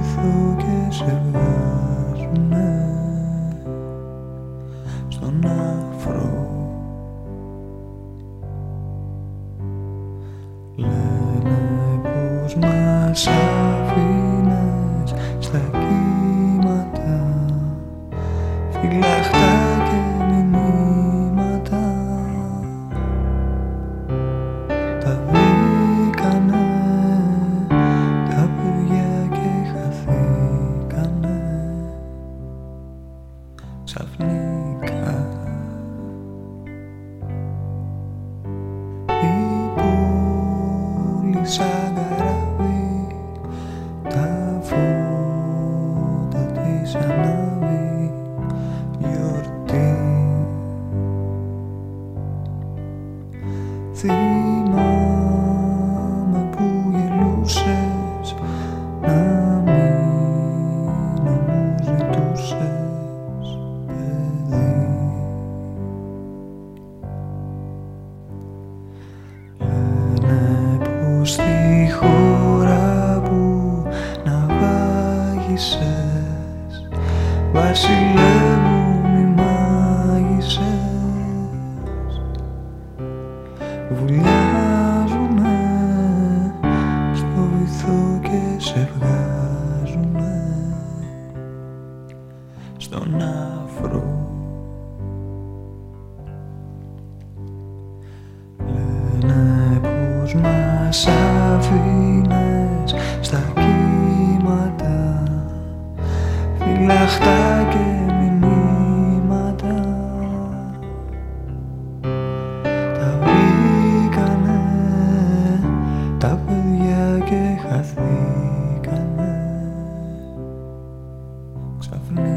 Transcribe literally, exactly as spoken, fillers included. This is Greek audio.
βυθό και σε βγάζουνε στον αφρό. Λένε πως μας αφήνες στα κύματα, φυλαχτά και μηνύματα. Τα βρήκανε τα παιδιά και χαθήκανε ξαφνικά. Η πόλη σαν καράβι, τα φώτα της ανάβει γιορτή. Θυμάμαι που γελούσες, να μείνω μου ζητούσες, παιδί. Λένε πως στη χώρα που ναυάγησες βασιλεύουν οι μάγισσες, βουλιάζουνε στο βυθό και σε βγάζουνε στον αφρό. Λένε πως μας αφήνες στα κύματα, φυλαχτά και μηνύματα. Τα βρήκανε τα παιδιά και χαθήκανε ξαφνικά.